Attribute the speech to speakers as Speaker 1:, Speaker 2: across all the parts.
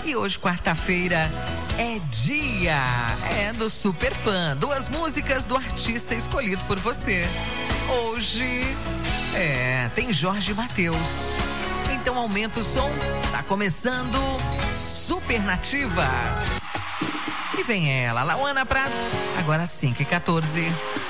Speaker 1: E hoje, quarta-feira, é dia do Super Fã. 2 músicas do artista escolhido por você. Hoje, tem Jorge Mateus. Então aumenta o som. Tá começando Super Nativa. E vem ela, Lauana Prato. Agora 5h14.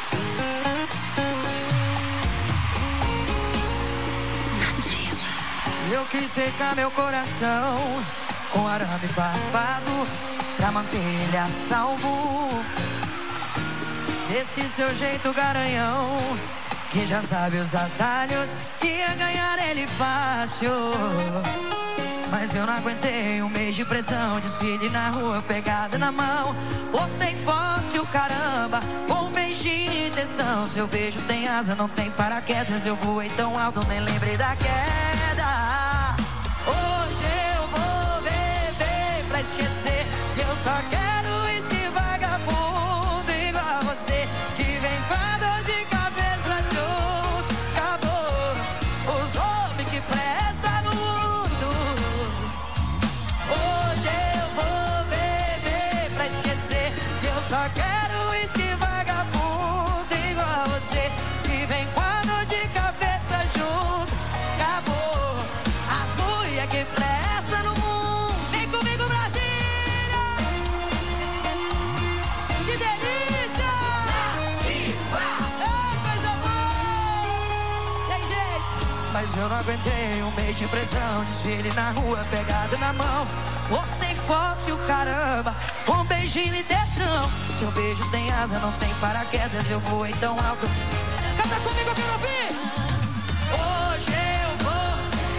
Speaker 2: Eu quis secar meu coração com arame farpado pra manter ele a salvo. Desse seu jeito garanhão, que já sabe os atalhos, ia ganhar ele fácil. Mas eu não aguentei um mês de pressão, desfile na rua pegada na mão. Postei foto e o caramba, com um beijinho e textão. Seu beijo tem asa, não tem paraquedas. Eu voei tão alto, nem lembrei da queda. Hoje eu vou beber pra esquecer. Eu só quero uísque vagabundo igual você, que vem com a dor de cabeça junto. Acabou os homens que prestam no mundo. Hoje eu vou beber pra esquecer. Eu só quero uísque vagabundo igual você, que vem com a dor de cabeça junto. Acabou as mulheres que prestam no mundo. Vem comigo, Brasília! Que delícia! Nativa! Coisa boa! Tem jeito! Mas eu não aguentei um mês de pressão, desfile na rua pegado na mão. Postei foto e o caramba, com um beijinho e textão. Seu beijo tem asa, não tem paraquedas. Eu voei tão alto. Canta comigo, eu quero ouvir! Hoje eu vou,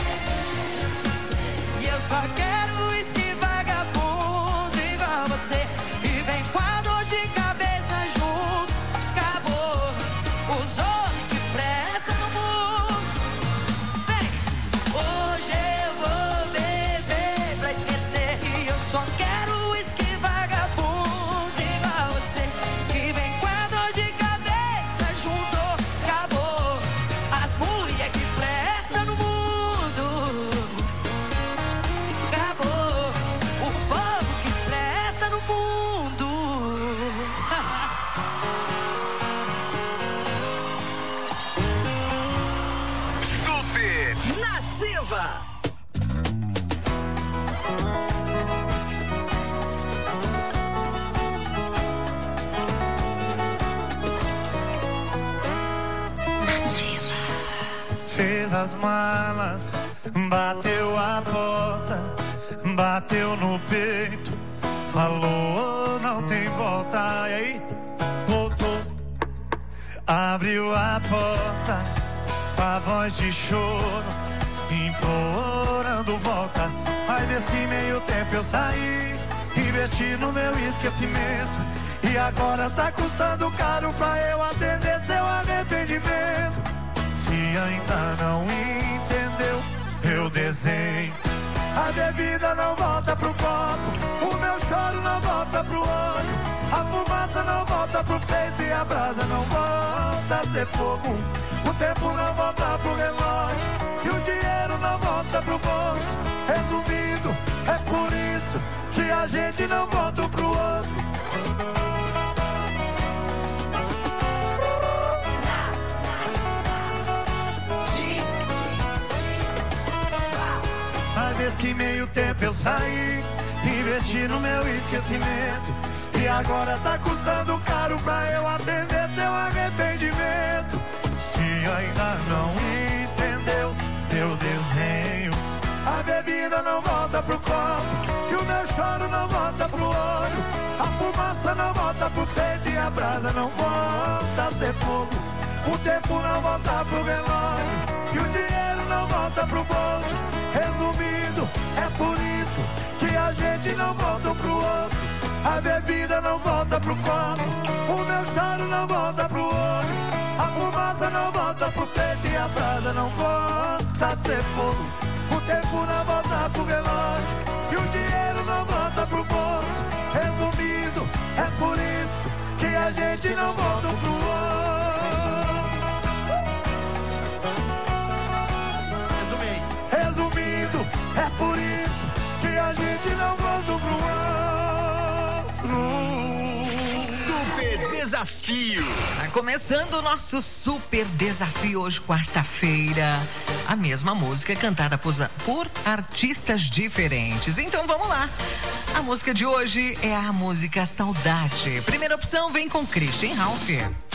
Speaker 2: e eu só quero uísque vagabundo igual você, e vem com a dor de cabeça junto. Acabou os homens que prestam no mundo. Vem! Hoje eu vou beber pra esquecer, e eu só quero uísque vagabundo igual você, que vem com a dor de cabeça junto. Acabou as mulheres que prestam no mundo. Acabou o povo que presta no mundo.
Speaker 1: Super Nativa.
Speaker 3: Fez as malas, bateu a porta, bateu no peito, falou não tem volta. E aí, voltou, abriu a porta, com a voz de choro, implorando volta. Mas nesse meio tempo eu saí, investi no meu esquecimento, e agora tá custando caro pra eu atender seu arrependimento. Se ainda não entendeu, eu desenho. A bebida não volta pro copo, o meu choro não volta pro olho, a fumaça não volta pro peito e a brasa não volta a ser fogo. O tempo não volta pro relógio e o dinheiro não volta pro bolso. Resumindo, é por isso que a gente não volta um pro outro. Mas nesse meio tempo eu saí, investi no meu esquecimento, e agora tá custando caro pra eu atender seu arrependimento. Se ainda não entendeu, eu desenho. A bebida não volta pro copo, e o meu choro não volta pro olho, a fumaça não volta pro peito e a brasa não volta a ser fogo. O tempo não volta pro relógio e o dinheiro não volta pro bolso. Resumindo, é por isso que a gente não volta um pro outro. A bebida não volta pro copo, o meu choro não volta pro olho, a fumaça não volta pro peito e a brasa não volta a ser fogo. O tempo não volta pro relógio e o dinheiro não volta pro bolso. Resumindo, é por isso que a gente não volta um pro outro. Resumindo, é por isso que a gente não volta.
Speaker 4: desafio.
Speaker 1: Tá começando o nosso super desafio hoje, quarta-feira. A mesma música cantada por artistas diferentes. Então vamos lá. A música de hoje é a música Saudade. Primeira opção vem com Christian Ralph.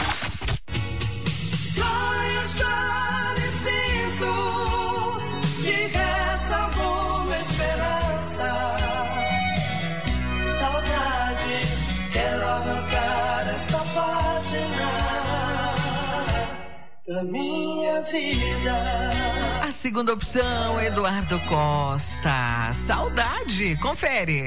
Speaker 2: Da minha vida.
Speaker 1: A segunda opção, Eduardo Costa. Saudade, confere.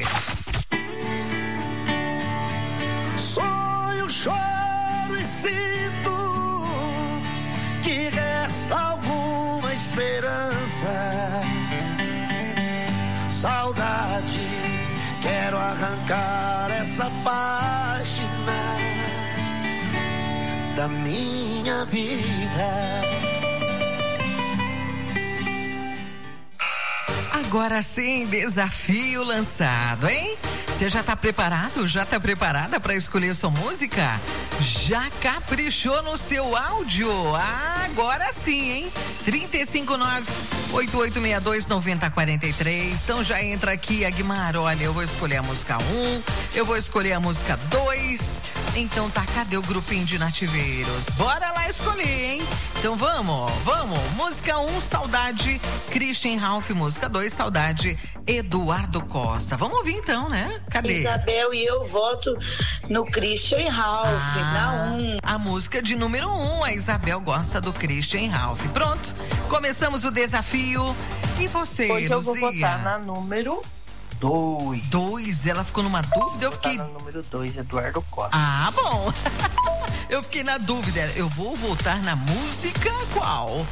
Speaker 3: Sonho, choro e sinto que resta alguma esperança. Saudade, quero arrancar essa página da minha vida.
Speaker 1: Agora sim, desafio lançado, hein? Você já tá preparado? Já tá preparada para escolher sua música? Já caprichou no seu áudio? Agora sim, hein? 359-8862-9043. Então já entra aqui, Aguimar. Olha, eu vou escolher a música 1, eu vou escolher a música 2. Então tá, cadê o grupinho de nativeiros? Bora lá escolher, hein? Então vamos. Música 1, Saudade, Christian Ralph. Música 2, Saudade, Eduardo Costa. Vamos ouvir então, né? Cadê?
Speaker 5: Isabel e eu voto no Christian Ralph, na 1.
Speaker 1: A música de número 1, a Isabel gosta do Christian Ralph. Pronto, começamos o desafio. E você,
Speaker 6: Hoje eu
Speaker 1: Luzia?
Speaker 6: vou votar na número 2.
Speaker 1: 2, ela ficou numa dúvida, eu fiquei...
Speaker 6: Na número 2, Eduardo Costa.
Speaker 1: Ah, bom. Eu fiquei na dúvida, eu vou votar na música qual?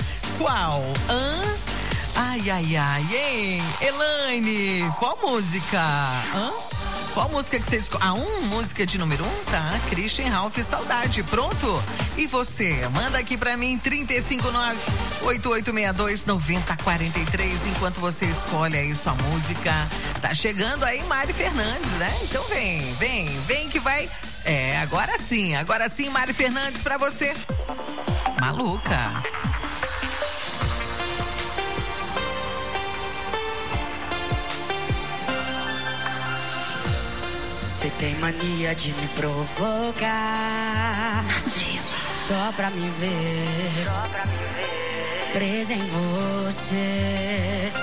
Speaker 1: Ai, hein? Elaine, qual música? Qual música que você escolhe? A 1, música de número 1, tá? Christian Ralph, Saudade, pronto? E você? Manda aqui pra mim, 359-8862-9043, enquanto você escolhe aí sua música. Tá chegando aí Mari Fernandes, né? Então vem que vai... agora sim, Mari Fernandes pra você. Maluca.
Speaker 2: Você tem mania de me provocar, só pra me ver, presa em você.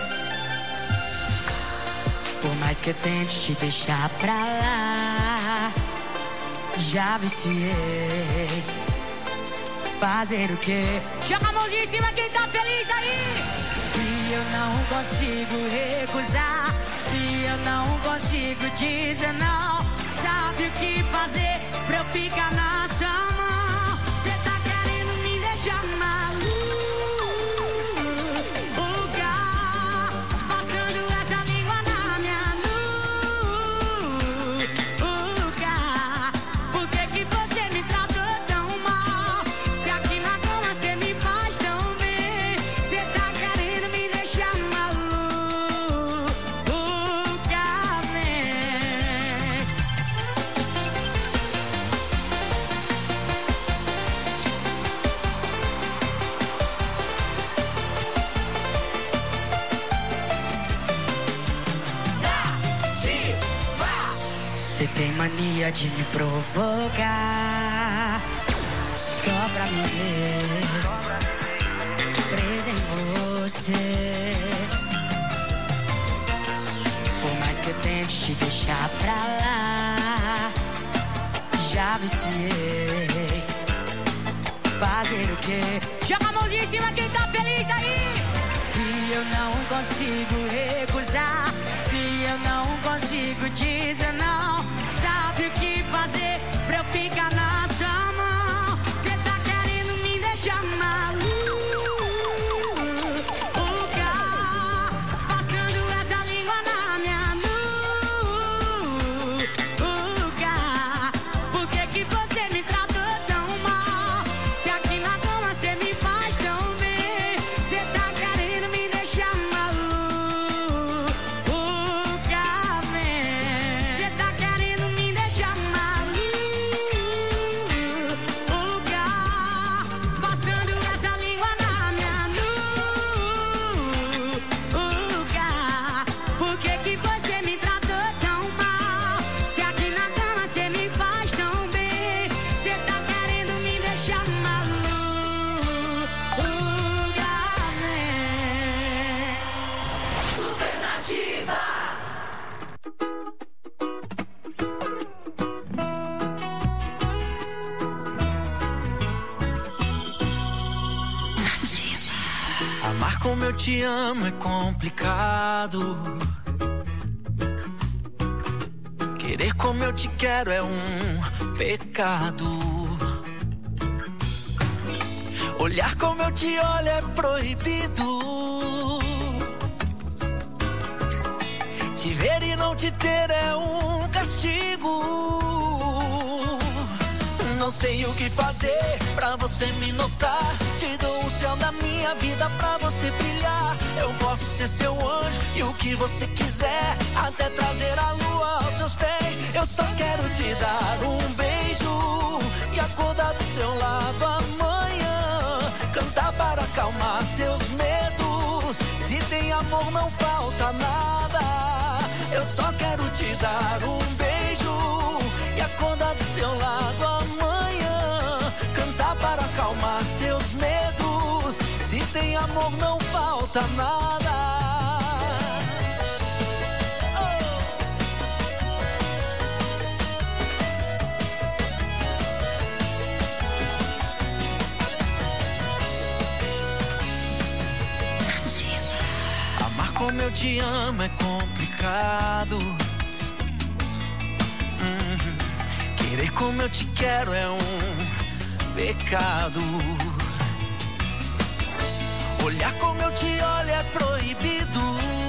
Speaker 2: Por mais que eu tente te deixar pra lá, já viciei. Fazer o quê? Joga a mãozinha em cima quem tá feliz aí. Se eu não consigo recusar, se eu não consigo dizer não, sabe o que fazer pra eu ficar na sua mão? Cê tá querendo me deixar maluca, passando essa língua na minha nuca. Por que que você me tratou tão mal? Se aqui na cama cê me faz tão bem. Cê tá querendo me deixar maluca, vem. Você tem mania de me provocar, só pra me ver, presa em você. Por mais que eu tente te deixar pra lá, já viciei. Fazer o quê? Joga a mãozinha em cima quem tá feliz aí. Se eu não consigo recusar, se eu não consigo dizer não, sabe o que fazer pra eu ficar na sua mão? Cê tá querendo me deixar maluca, passando essa língua na minha nuca. Por que que você me tratou tão mal? Se aqui na cama cê me faz tão bem. Cê tá querendo me deixar maluca,
Speaker 4: eu te amo é complicado. Querer como eu te quero é um pecado. Olhar como eu te olho é proibido. Te ver e não te ter é um castigo. Não sei o que fazer pra você me notar. Te dou o céu da minha vida pra você brilhar. Eu posso ser seu anjo e o que você quiser, até trazer a lua aos seus pés. Eu só quero te dar um beijo e acordar do seu lado amanhã. Cantar para acalmar seus medos. Se tem amor não falta nada. Eu só quero te dar um beijo e acordar do seu lado amanhã. Cantar para acalmar seus medos. Se tem amor não falta nada. Amar como eu te amo é complicado. Querer como eu te quero é um pecado. Olhar como eu te olho é proibido.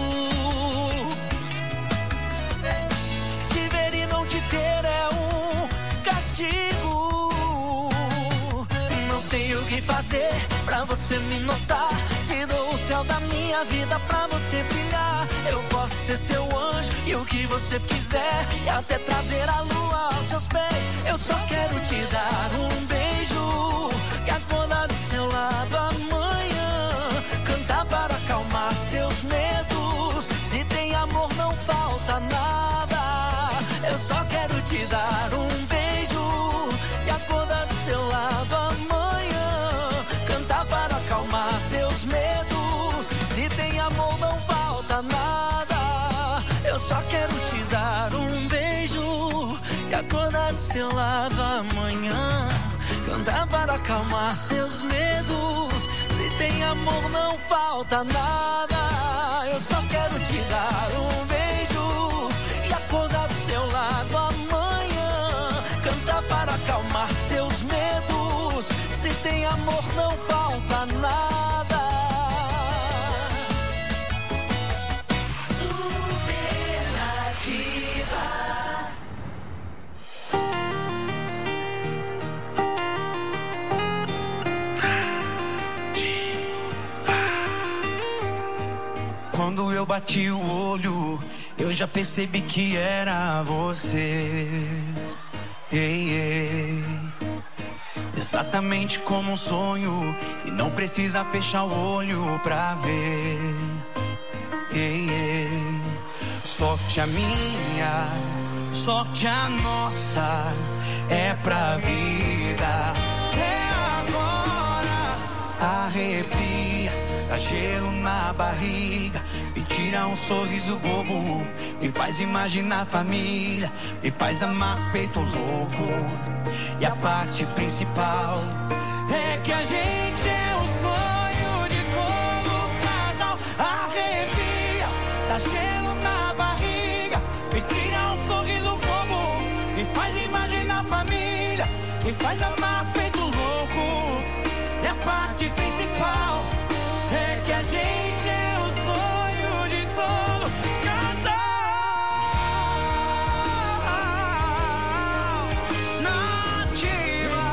Speaker 4: Te ver e não te ter é um castigo. Não sei o que fazer pra você me notar. Te dou o céu da minha vida pra você brilhar. Eu posso ser seu anjo e o que você quiser, e até trazer a lua aos seus pés. Eu só quero te dar um beijo e acordar do seu lado amanhã. Cantar para acalmar seus medos. Se tem amor não falta nada. Eu só quero te dar um beijo e acordar do seu lado amanhã. Cantar para acalmar seus medos. Se tem amor não falta nada. Eu só quero te dar um beijo e acordar do seu lado amanhã. Cantar para acalmar seus medos. Se tem amor não falta nada. Eu só quero te dar um beijo e acordar do seu lado amanhã. Cantar para acalmar seus medos. Se tem amor não falta nada.
Speaker 3: Quando eu bati o olho, eu já percebi que era você. Ei, ei. Exatamente como um sonho, e não precisa fechar o olho pra ver. Ei, ei. Sorte a minha, sorte a nossa, é pra vida. É agora, arrepia, dá gelo na barriga, me tira um sorriso bobo, me faz imaginar família, me faz amar feito louco. E a parte principal é que a gente é o sonho de todo casal. Arrepia, dá gelo na barriga, me tira um sorriso bobo, me faz imaginar família, me faz amar feito louco. E a parte principal é que a gente é o sonho de todo casal. Nativa.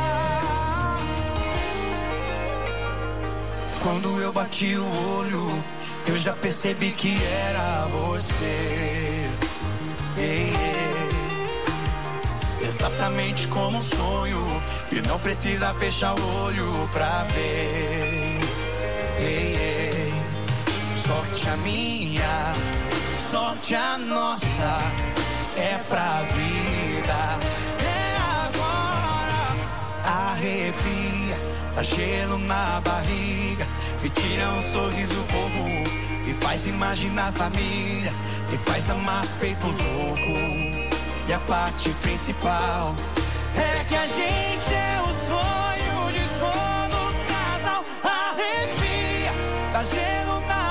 Speaker 3: Quando eu bati o olho, eu já percebi que era você. Ei, ei. Exatamente como um sonho, e não precisa fechar o olho pra ver. Ei, ei. Sorte a minha, sorte a nossa, é pra vida. É agora, arrepia, dá gelo na barriga, me tira um sorriso bobo, me faz imaginar família, me faz amar feito louco. E a parte principal é que a gente é o sonho de todo casal. Arrepia, dá gelo na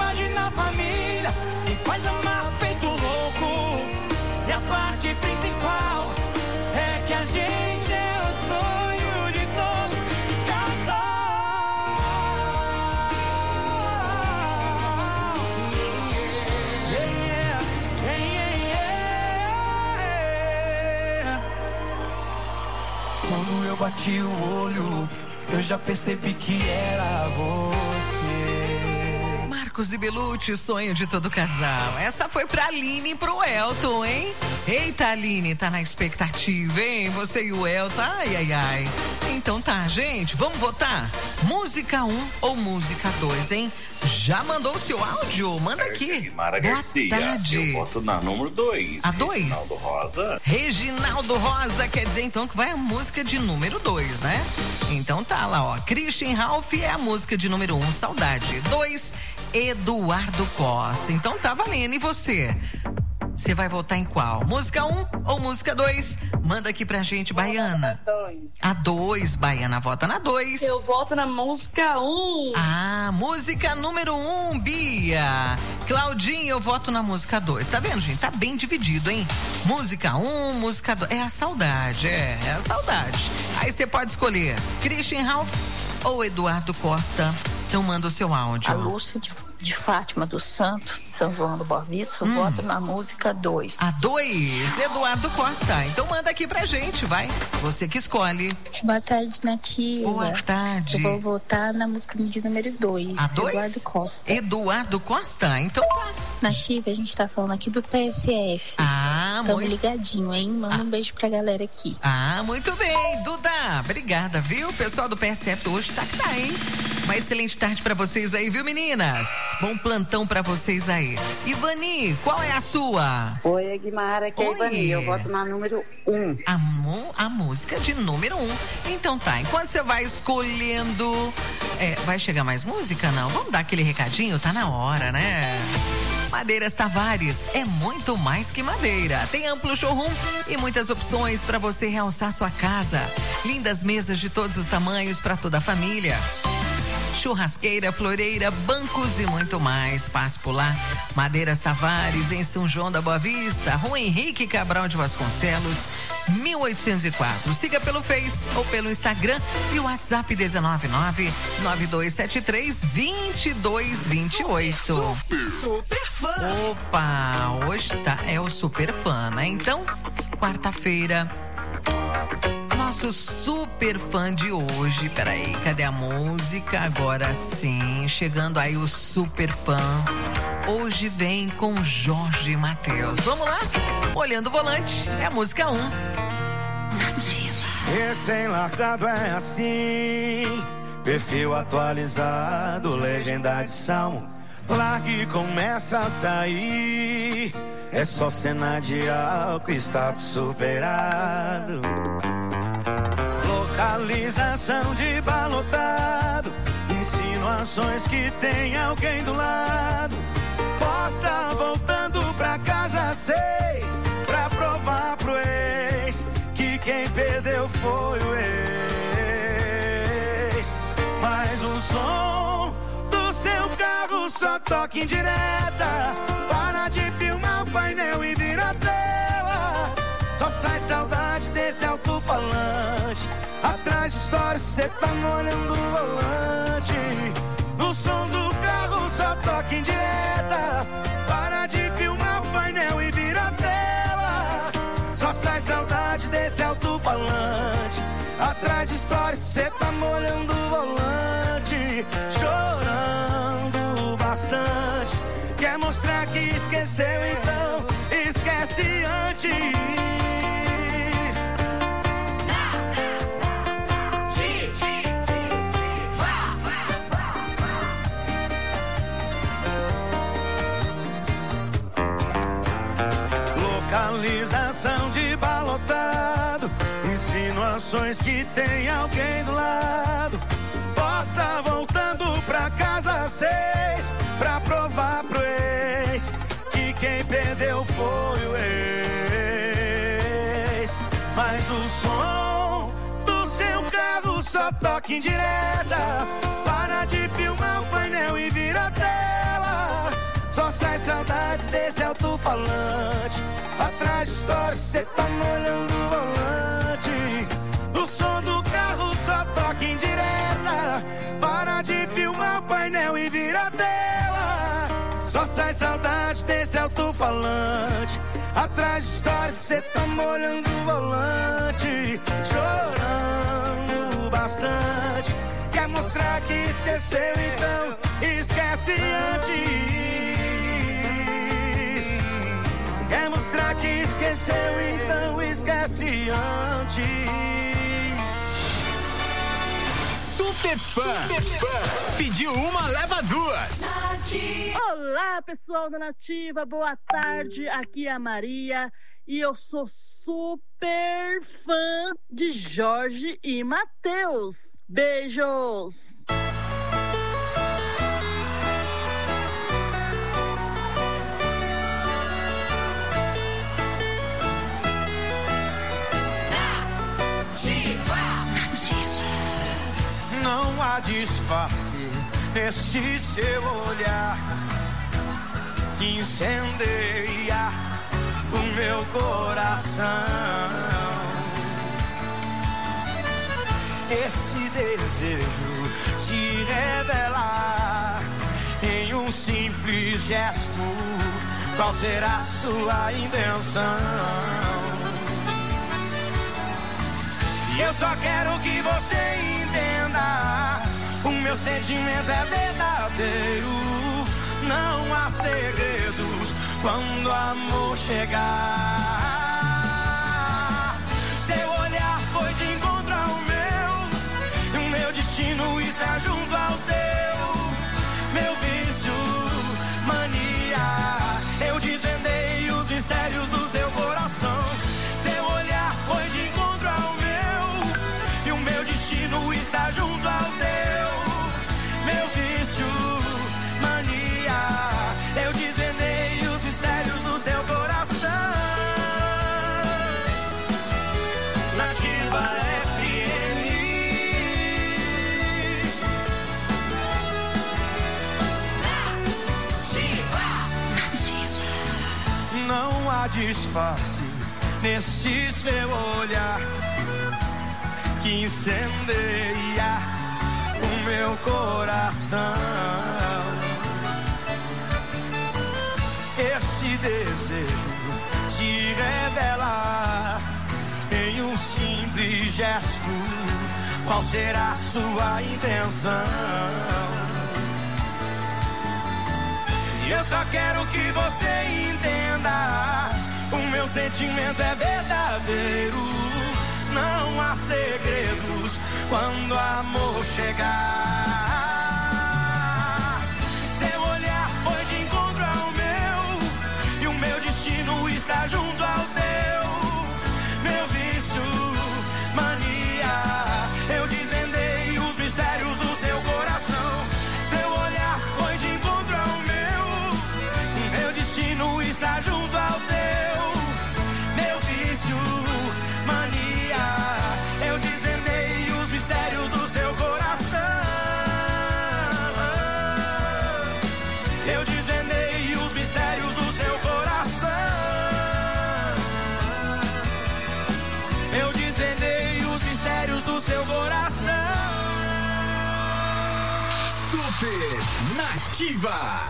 Speaker 4: imagina a família, me faz amar feito louco. E a parte principal é que a gente é o sonho de todo casal. Yeah, yeah, yeah. Quando eu bati o olho, eu já percebi que era você.
Speaker 1: Marcos e Belucci, sonho de todo casal. Essa foi pra Aline e pro Elton, hein? Eita, Aline, tá na expectativa, hein? Você e o Elton, ai, ai, ai. Então tá, gente, vamos votar? Música 1 ou música 2, hein? Já mandou o seu áudio? Manda aqui.
Speaker 7: Mara
Speaker 1: Boa
Speaker 7: Garcia,
Speaker 1: tarde.
Speaker 7: eu voto na número 2.
Speaker 1: A 2?
Speaker 7: Reginaldo Rosa.
Speaker 1: Reginaldo Rosa, quer dizer então que vai a música de número 2, né? Então tá lá, ó. Christian Ralph é a música de número 1, Saudade. 2, Eduardo Costa. Então tá valendo. E você? Você vai votar em qual? Música 1 ou música 2? Manda aqui pra gente, Baiana. A 2, Baiana vota na 2.
Speaker 8: Eu voto na música 1.
Speaker 1: Ah, música número 1, Bia. Claudinho, eu voto na música 2. Tá vendo, gente? Tá bem dividido, hein? Música 1, música 2. É a saudade, é a saudade. Aí você pode escolher Christian Ralph ou Eduardo Costa. Então manda o seu áudio.
Speaker 9: A Lúcia de Fátima dos Santos, São João do Boa Vista, eu voto na música 2.
Speaker 1: A 2, Eduardo Costa. Então manda aqui pra gente, vai. Você que escolhe.
Speaker 9: Boa tarde, Nativa.
Speaker 1: Boa tarde.
Speaker 9: Eu vou votar na música de número 2.
Speaker 1: A 2?
Speaker 9: Eduardo Costa.
Speaker 1: Eduardo Costa, então tá.
Speaker 9: Nativa, a gente tá falando aqui do PSF.
Speaker 1: Ah,
Speaker 9: Tamo
Speaker 1: muito...
Speaker 9: ligadinho, hein? Manda um beijo pra galera aqui.
Speaker 1: Ah, muito bem, Duda. Obrigada, viu? O pessoal do PSF hoje tá que tá, hein? Uma excelente tarde pra vocês aí, viu, meninas? Bom plantão pra vocês aí. Ivani, qual é a sua?
Speaker 10: Oi, Guimara, aqui é Ivani. Eu voto na número 1.
Speaker 1: A música de número 1. Então tá, enquanto você vai escolhendo... vai chegar mais música? Não? Vamos dar aquele recadinho? Tá na hora, né? Madeiras Tavares é muito mais que madeira. Tem amplo showroom e muitas opções para você realçar sua casa. Lindas mesas de todos os tamanhos para toda a família. Churrasqueira, floreira, bancos e muito mais. Passe por lá. Madeiras Tavares, em São João da Boa Vista, Rua Henrique Cabral de Vasconcelos, 1804. Siga pelo Face ou pelo Instagram e o WhatsApp 19992732228.
Speaker 4: Super fã.
Speaker 1: Opa, hoje é o super fã, né? Então, quarta-feira, nosso super fã de hoje. Peraí, cadê a música? Agora sim, chegando aí o super fã. Hoje vem com Jorge Mateus. Vamos lá? Olhando o volante, é a música 1.
Speaker 3: Recém-largado é assim, perfil atualizado, legenda de salmo. Larga e começa a sair. É só cena de álcool, status superado. Localização de balotado, insinuações que tem alguém do lado. Posta voltando pra casa 6, pra provar pro ex que quem perdeu foi o ex. Mas o som do seu carro só toca em direta. Para de filmar o painel e vira tela. Só sai saudade desse alto-falante. Atrás de história cê tá molhando o volante. No som do carro só toca em direta. Para de filmar o painel e vira tela. Só sai saudade desse alto-falante. Atrás de história cê tá molhando o volante. Chorando bastante. Quer mostrar que esqueceu, então esquece antes. Localização de balotado, insinuações que tem alguém do lado. Posta voltando pra casa 6, pra provar pro ex que quem perdeu foi o ex. Mas o som do seu carro só toca em direta. Para de filmar o painel e vira tela. desse alto-falante. Atrás de história, cê tá molhando o volante. O som do carro só toca em direta. Para de filmar o painel e vira a tela. Só sai saudade desse alto-falante. Atrás de história, cê tá molhando o volante. Chorando bastante. Quer mostrar que esqueceu, então esquece antes. Quer mostrar que esqueceu, então esquece antes.
Speaker 11: Super Fã. Pediu uma, leva duas.
Speaker 12: Olá, pessoal da Nativa, boa tarde. Aqui é a Maria e eu sou super fã de Jorge e Mateus. Beijos.
Speaker 3: Não há disfarce nesse seu olhar que incendeia o meu coração. Esse desejo se revelar em um simples gesto. Qual será sua intenção? Eu só quero que você entenda. O meu sentimento é verdadeiro. Não há segredos quando o amor chegar. Seu olhar foi de encontro ao meu. E o meu destino está junto ao teu. Meu vício, mania. Eu desvendei os mistérios do seu coração. Seu olhar foi de encontro ao meu. Meu destino está junto ao teu. Meu vício, mania. Eu desvendei os mistérios do seu coração. Nativa FM. Nativa. Não há disfarce nesse seu olhar que incendeia o meu coração. Esse desejo se revela em um simples gesto. Qual será a sua intenção? Eu só quero que você entenda. O meu sentimento é verdadeiro. Não há segredos quando o amor chegar. Seu olhar foi de encontro ao meu. E o meu destino está junto ao teu. Meu vício, mania. Eu desvendei os mistérios do seu coração. Seu olhar foi de encontro ao meu. O meu destino está junto ao teu. Meu vício, mania. Eu desvendei os mistérios do seu coração. Eu desvendei os mistérios do seu coração. Eu desvendei os mistérios do seu coração.
Speaker 11: Super Nativa.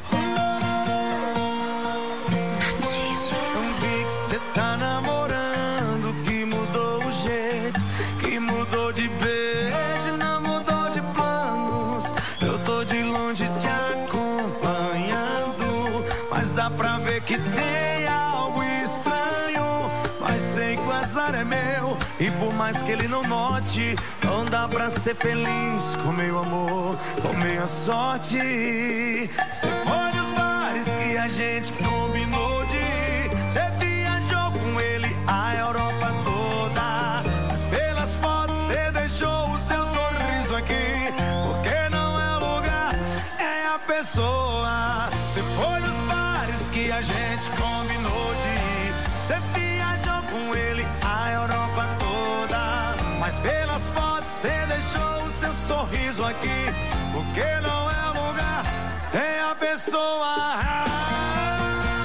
Speaker 3: Não vi que cê tá namorando, que mudou o jeito, que mudou de beijo, não mudou de planos. Eu tô de longe te acompanhando, mas dá pra ver que tem algo estranho. Mas sei que o azar é meu, e por mais que ele não note, não dá pra ser feliz com meu amor, com minha sorte. Cê foi nos bares que a gente combinou de ir. Cê viajou com ele a Europa toda, mas pelas fotos cê deixou o seu sorriso aqui. Porque não é o lugar, é a pessoa. Cê foi nos bares que a gente combinou de ir. Cê viajou com ele a Europa toda, mas pelas fotos cê deixou o seu sorriso aqui. Porque não é o lugar, é a pessoa.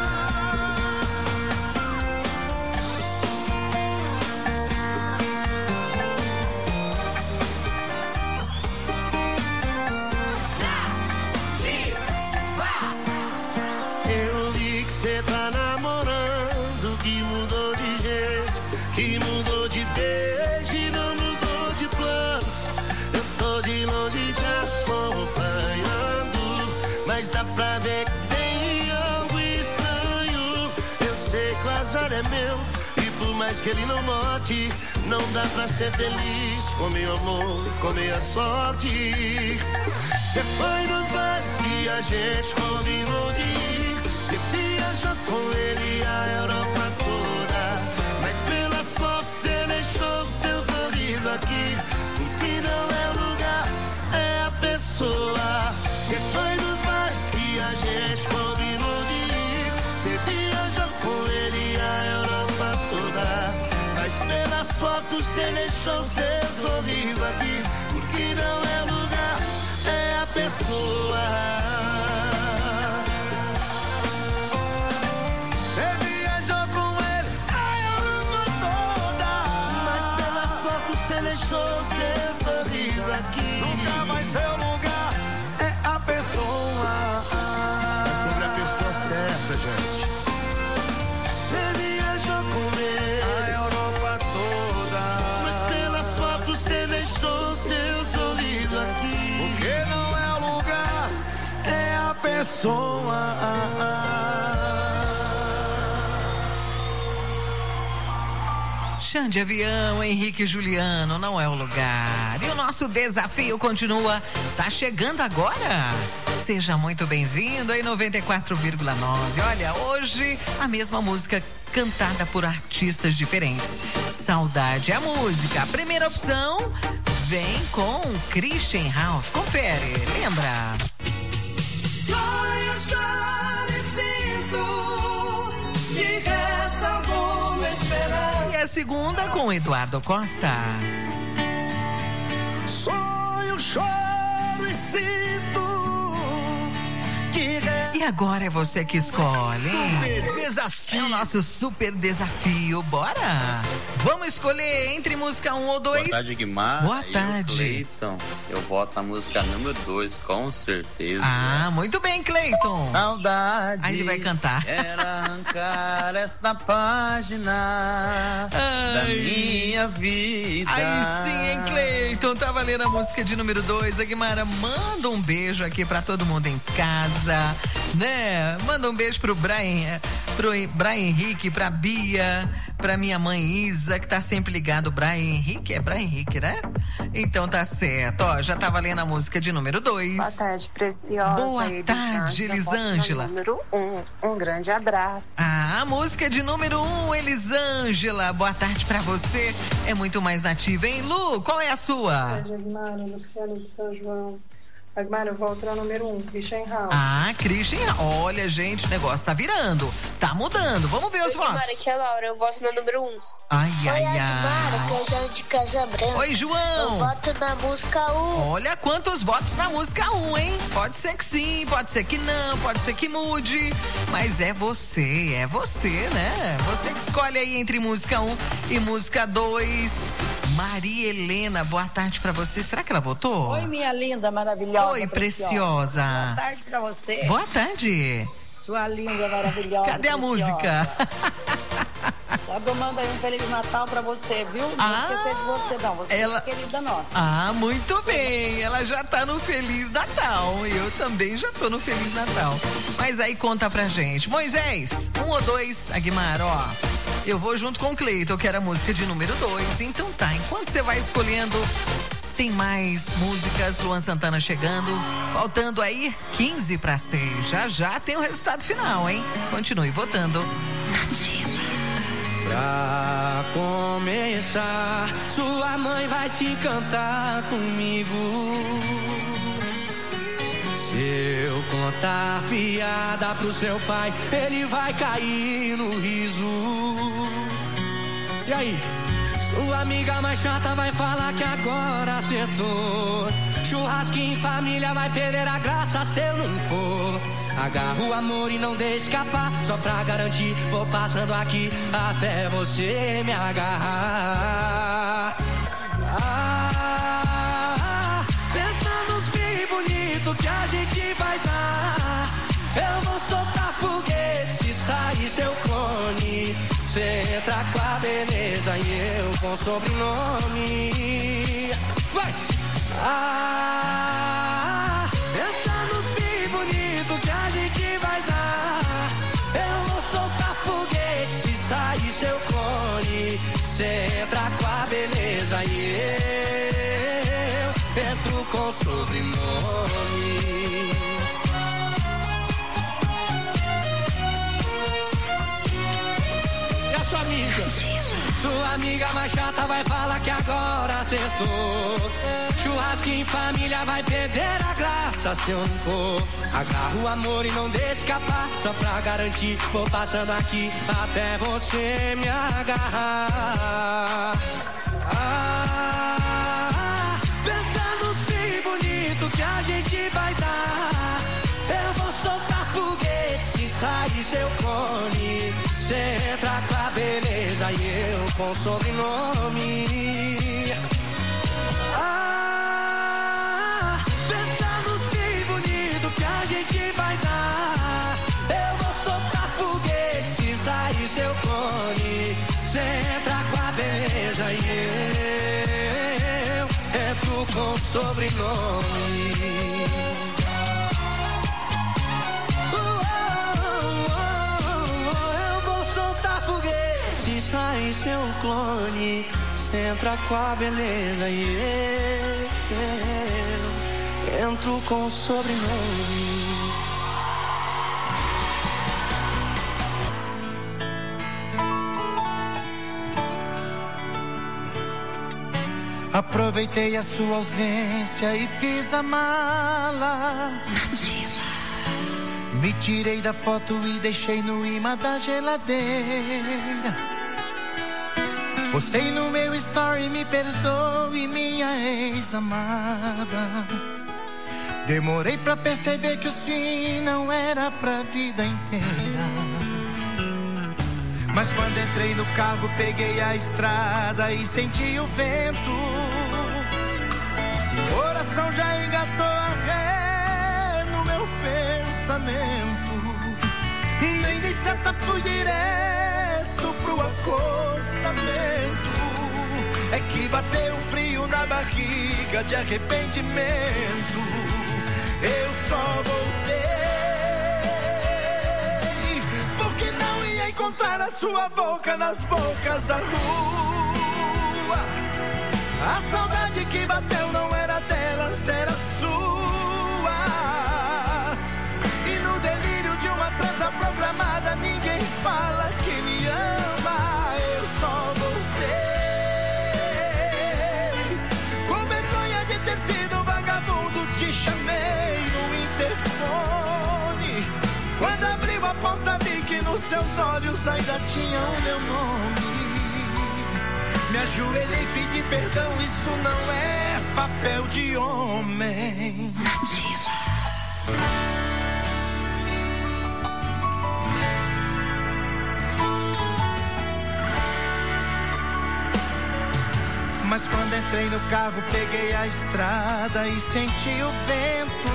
Speaker 13: mas dá pra ver que tem algo estranho. Eu sei que o azar é meu, e por mais que ele não note, não dá pra ser feliz com meu amor, com minha sorte. Cê foi nos bares que a gente combinou de ir, cê viajou com ele a Europa toda, mas pelas fotos cê deixou seu sorriso aqui, porque não é o lugar, é a pessoa. Cê foi nos bares que a gente combinou de ir, cê viajou com ele a Europa toda, mas pelas fotos cê deixou seu sorriso aqui, porque não é o lugar, é a pessoa. Cê viajou com ele a Europa toda, mas pelas fotos cê deixou seu sorriso aqui. Nunca mais seu lugar, é a pessoa. É sobre a pessoa certa, gente. Cê viajou com ele a Europa toda, mas pelas fotos cê deixou seu sorriso aqui, porque não é o lugar, é a pessoa.
Speaker 1: Xande Avião, Henrique e Juliano, não é o lugar. E o nosso desafio continua. Tá chegando agora? Seja muito bem-vindo aí 94,9. Olha, hoje a mesma música cantada por artistas diferentes. Saudade é a música. A primeira opção vem com Christian Ralph. Confere, lembra? E a segunda com Eduardo Costa.
Speaker 13: Sonho, choro e sinto que...
Speaker 1: E agora é você que escolhe, hein?
Speaker 11: Super desafio.
Speaker 1: É o nosso super desafio. Bora? Vamos escolher entre música 1 ou 2?
Speaker 14: Boa tarde, Guimar.
Speaker 1: Boa tarde.
Speaker 14: Cleiton, eu voto na música número 2, com certeza.
Speaker 1: Ah, muito bem, Cleiton.
Speaker 14: Saudade.
Speaker 1: Aí ele vai cantar.
Speaker 14: Era arrancar esta página da minha vida.
Speaker 1: Aí sim, hein, Cleiton? Tá valendo a música de número 2. A Guimara manda um beijo aqui pra todo mundo em casa, né? Manda um beijo pro Brian Henrique, pra Bia, pra minha mãe Isa, que tá sempre ligado. Brian Henrique? É Brian Henrique, né? Então tá certo, ó, já tá valendo a música de número 2.
Speaker 15: Boa tarde, preciosa.
Speaker 1: Boa tarde, Elisângela.
Speaker 15: Número 1, um grande abraço.
Speaker 1: Ah, a música de número 1, Elisângela. Boa tarde pra você. É muito mais nativa, hein, Lu? Qual é a sua?
Speaker 16: Boa tarde, Agmara, Luciano de São João. Agmara, eu volto para o número 1, Christian Ralph.
Speaker 1: Ah, Christian Ralph. Olha, gente, o negócio tá virando. Tá mudando. Vamos ver os votos.
Speaker 17: Agmara, aqui é a Laura, eu voto no número 1.
Speaker 1: Ai,
Speaker 17: Oi,
Speaker 1: ai, ai.
Speaker 17: Agmara, que é o João de Casa Branca.
Speaker 1: Oi, João.
Speaker 17: Eu voto na música 1.
Speaker 1: Olha quantos votos na música 1, hein? Pode ser que sim, pode ser que não, pode ser que mude. Mas é você, né? Você que escolhe aí entre música 1 e música 2. Maria Helena, boa tarde pra você. Será que ela votou?
Speaker 18: Oi, minha linda, maravilhosa.
Speaker 1: Oi, preciosa.
Speaker 18: Boa tarde pra você.
Speaker 1: Boa tarde.
Speaker 18: Sua linda, maravilhosa.
Speaker 1: Cadê a
Speaker 18: preciosa.
Speaker 1: música?
Speaker 18: Eu mando aí um Feliz Natal pra você, viu? Não esquecer de você, não. Você é querida nossa.
Speaker 1: Ah, muito bem. Ela já tá no Feliz Natal. Eu também já tô no Feliz Natal. Mas aí conta pra gente. Moisés, 1 ou 2, Aguimar, ó. Eu vou junto com o Cleiton, eu quero a música de número 2. Então tá, enquanto você vai escolhendo, tem mais músicas. Luan Santana chegando. Faltando aí 15 para 6. Já tem o resultado final, hein? Continue votando.
Speaker 13: Pra começar, sua mãe vai se cantar comigo. Se eu contar piada pro seu pai, ele vai cair no riso. E aí? Sua amiga mais chata vai falar que agora acertou. Churrasquinho em família vai perder a graça se eu não for. Agarra o amor e não deixe escapar. Só pra garantir, vou passando aqui até você me agarrar. Pensa nos filhos bonitos que a gente vai dar. Eu vou soltar foguete se sair seu clone. Cê entra com a beleza e eu com sobrenome. Vai! Pensa nos filhos bonitos que com sobrenome. E a sua amiga? Sua amiga mais chata vai falar que agora acertou. Churrasco em família vai perder a graça se eu não for. Agarra o amor e não deixa escapar. Só pra garantir, vou passando aqui até você me agarrar. Pensando nos fios bonitos que a gente vai dar. Eu vou soltar foguete se sair seu clone. Cê entra com a beleza e eu com sobrenome. Pensa nos fios bonitos que a gente vai dar. Eu vou soltar foguete se sair seu clone. Cê entra com a beleza e eu entro com sobrenome. Se sai seu clone, cê entra com a beleza e eu entro com sobrenome.
Speaker 3: Aproveitei a sua ausência e fiz a mala. Me tirei da foto e deixei no imã da geladeira. Postei no meu story, me perdoe, minha ex-amada. Demorei pra perceber que o sim não era pra vida inteira. Mas quando entrei no carro, peguei a estrada e senti o vento. O coração já engatou a ré no meu pensamento. Nem dei certa, fui direto pro acostamento. É que bateu um frio na barriga de arrependimento. Eu só voltei porque não ia encontrar a sua boca nas bocas da rua. A saudade que bateu não era delas, era sua. E no delírio de uma transa programada, ninguém fala que me ama. Eu só voltei com vergonha de ter sido vagabundo. Te chamei no interfone. Quando abriu a porta, vi que nos seus olhos ainda tinha o meu nome. Me ajoelhei, pedi perdão, isso não é papel de homem. Mas quando entrei no carro, peguei a estrada e senti o vento.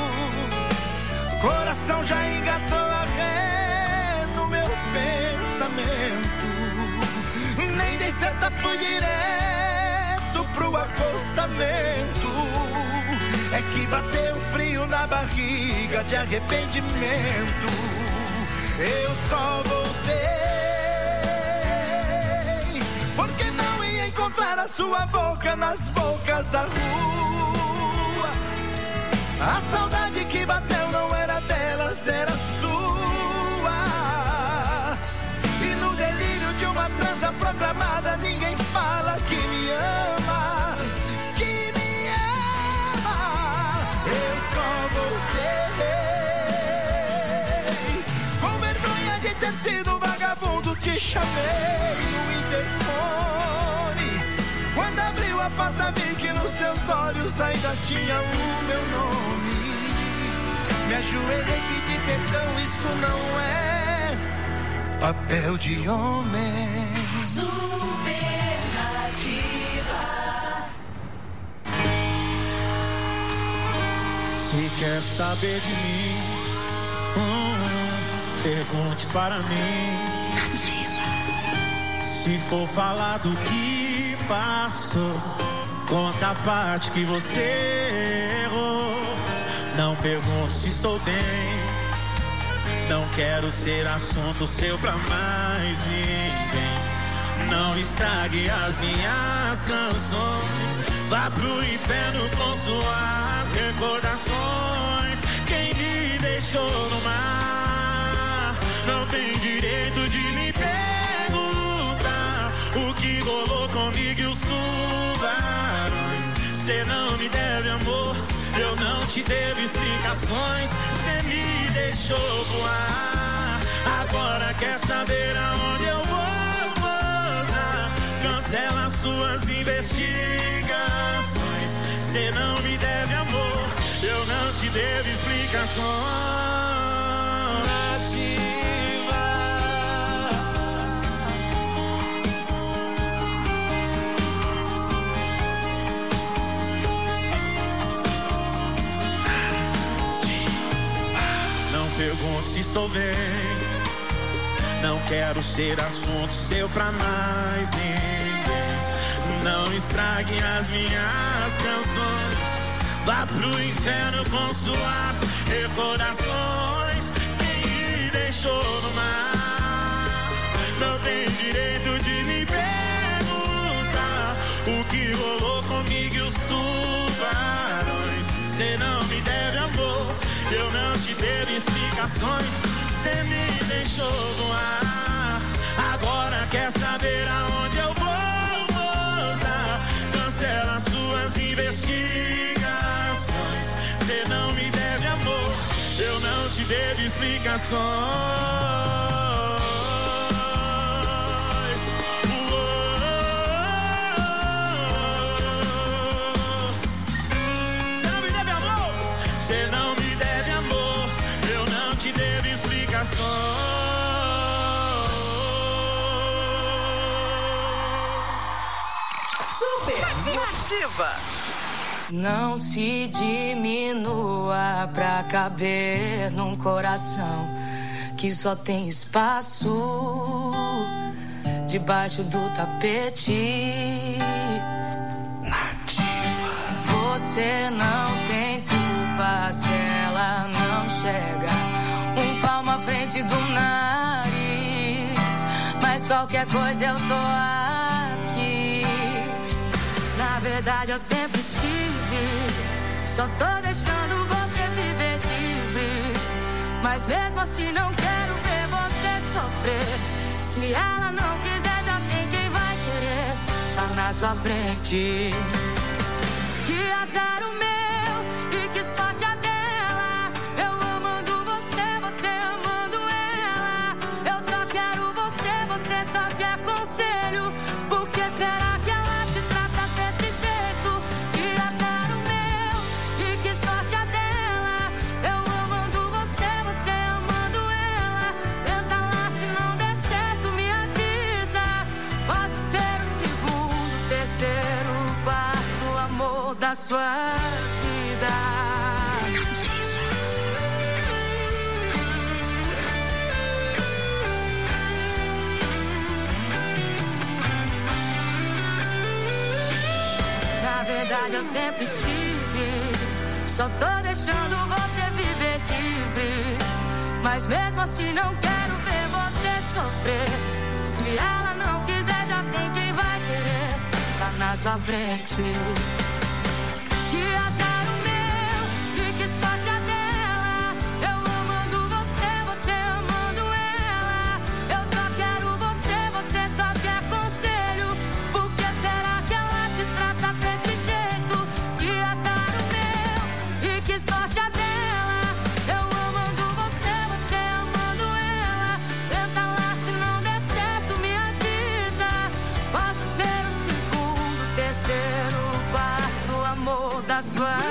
Speaker 3: Coração já engatou a ré no meu pensamento. Nem dei certa, fui direto pro acostamento. É que bateu frio na barriga de arrependimento. Eu só voltei porque não ia encontrar a sua boca nas bocas da rua. A saudade que bateu não era delas, era sua. E no delírio de uma transa programada, ninguém fala que me ama, que me ama. Eu só voltei com vergonha de ter sido vagabundo. Te chamei no interfone. Quando abriu a porta, vi que nos seus olhos ainda tinha o meu nome. Me ajoelhei, pedi perdão, isso não é papel de homem.
Speaker 4: Supernativa.
Speaker 19: Se quer saber de mim, pergunte para mim. Se for falar do que passou, conta a parte que você errou. Não pergunte se estou bem, não quero ser assunto seu pra mais ninguém. Não estrague as minhas canções, vá pro inferno com suas recordações. Quem me deixou no mar não tem direito de me perguntar o que rolou comigo e os tubarões. Cê não me deve amor, eu não te devo explicações. Cê me deixou voar, agora quer saber aonde eu vou pousar. Cancela suas investigações. Cê não me deve amor, eu não te devo explicações. Pergunto se estou bem, não quero ser assunto seu pra mais ninguém. Não estrague as minhas canções, vá pro inferno com suas recordações. Quem me deixou no mar não tem direito de me perguntar o que rolou comigo e os tubarões. Cê não me deve amor, eu não te devo explicações. Cê me deixou voar, agora quer saber aonde eu vou pousar. Cancela suas investigações. Cê não me deve amor, eu não te devo explicações.
Speaker 1: Super Nativa.
Speaker 2: Não se diminua pra caber num coração que só tem espaço debaixo do tapete.
Speaker 1: Nativa.
Speaker 2: Você não tem culpa se ela não chega um palmo à frente do nariz, mas qualquer coisa eu tô aqui. Na verdade eu sempre estive, só tô deixando você viver livre, mas mesmo assim não quero ver você sofrer. Se ela não quiser já tem quem vai querer, tá na sua frente. Que azar o meu e que sorte a dela, eu amando você, você amando ela. Eu só quero você, você só quer conselho. Por que será que ela te trata desse jeito? Que azar o meu e que sorte a dela, eu amando você, você amando ela. Tenta lá, se não der certo me avisa. Posso ser o segundo, terceiro, quarto amor da sua vida. Na verdade eu sempre estive, só tô deixando você viver livre, mas mesmo assim não quero ver você sofrer. Se ela não quiser já tem quem vai querer, tá na sua frente. Que azar o meu e que sorte a dela, eu amando você, você amando ela. Eu só quero você, você só quer conselho. Por que será que ela te trata desse jeito? Que azar o meu e que sorte a dela, eu amando você, você amando ela. Tenta lá, se não der certo me avisa. Posso ser o segundo, terceiro, quarto amor da sua vida.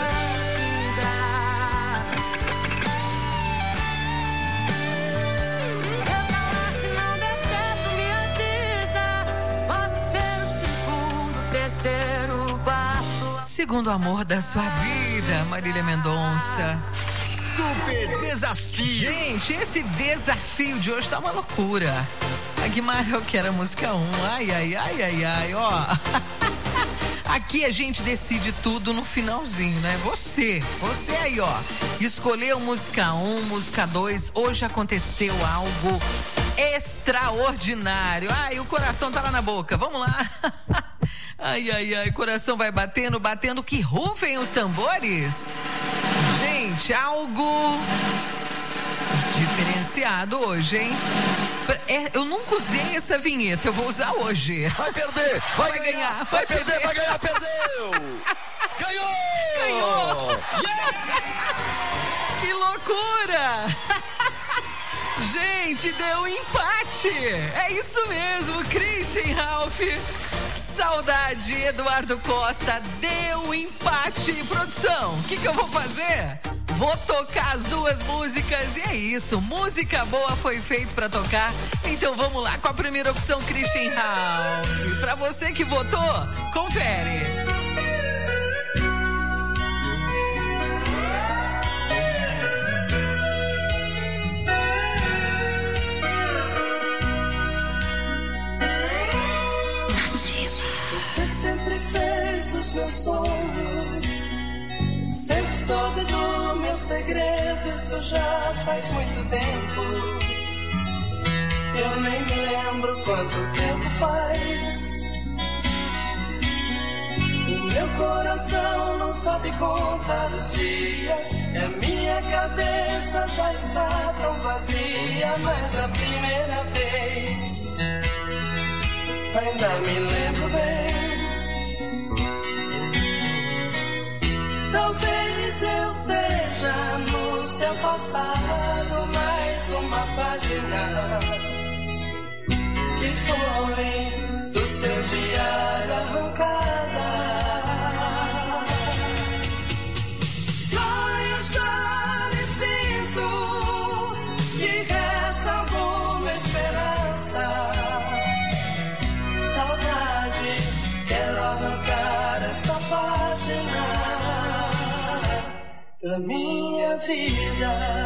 Speaker 2: Tenta lá, se não der certo me avisa. Posso ser o segundo, terceiro, quarto.
Speaker 1: Segundo amor da sua vida, Marília Mendonça.
Speaker 11: Super desafio.
Speaker 1: Gente, esse desafio de hoje tá uma loucura. A Guimara, eu quero a música 1. Ai, ai, ai, ai, ai, ó. Aqui a gente decide tudo no finalzinho, né? Você aí, ó, escolheu música 1, música 2. Hoje aconteceu algo extraordinário. Ai, o coração tá lá na boca. Vamos lá. Ai, ai, ai, coração vai batendo, batendo, que rufem os tambores. Gente, algo diferenciado hoje, hein? Eu nunca usei essa vinheta, eu vou usar hoje.
Speaker 3: Vai perder, vai ganhar, vai perder, vai ganhar, perdeu. Ganhou!
Speaker 1: Ganhou! Yeah! Que loucura! Gente, deu empate! É isso mesmo, Christian Ralph. Saudade, Eduardo Costa, deu empate. Produção, o que eu vou fazer? Vou tocar as duas músicas e é isso. Música boa foi feita pra tocar. Então vamos lá com a primeira opção, Christian Ralph. Pra você que votou, confere.
Speaker 4: Você sempre fez os meus sonhos, sempre soube do meu segredo, isso já faz muito tempo. Eu nem me lembro quanto tempo faz. O meu coração não sabe contar os dias, e a minha cabeça já está tão vazia, mas a primeira vez ainda me lembro bem. Talvez eu seja no seu passado mais uma página que foi do seu diário arrancada. Sonho, choro e sinto que resta alguma esperança. Saudade, quero arrancar esta página da minha vida.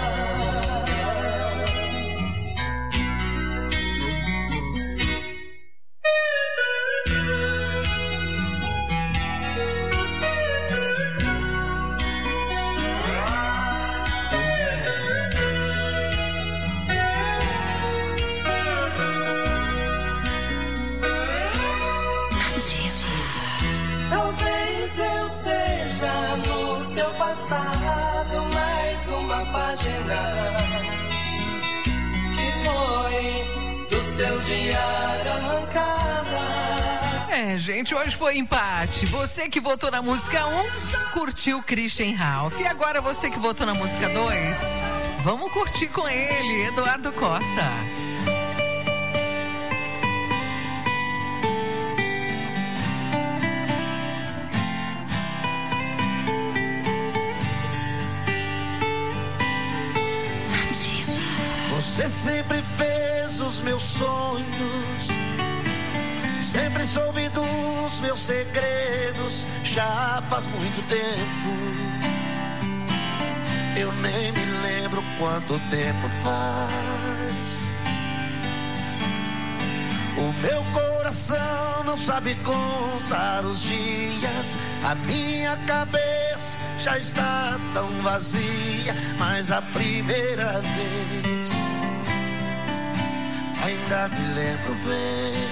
Speaker 4: Talvez eu seja no seu passado mais uma página que foi do seu diário arrancada.
Speaker 1: É, gente, hoje foi empate. Você que votou na música 1, curtiu Christian Ralph. E agora você que votou na música 2, vamos curtir com ele, Eduardo Costa.
Speaker 13: Você sempre fez os meus sonhos, sempre soube dos meus segredos, já faz muito tempo. Eu nem me lembro quanto tempo faz. O meu coração não sabe contar os dias, a minha cabeça já está tão vazia, mas a primeira vez ainda me lembro bem.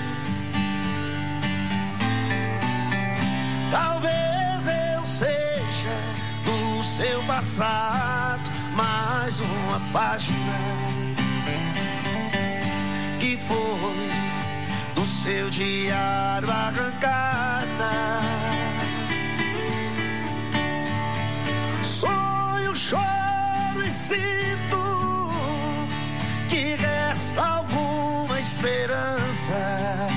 Speaker 13: Talvez eu seja do seu passado mais uma página que foi do seu diário arrancada. Sonho, choro e sinto que resta alguma esperança.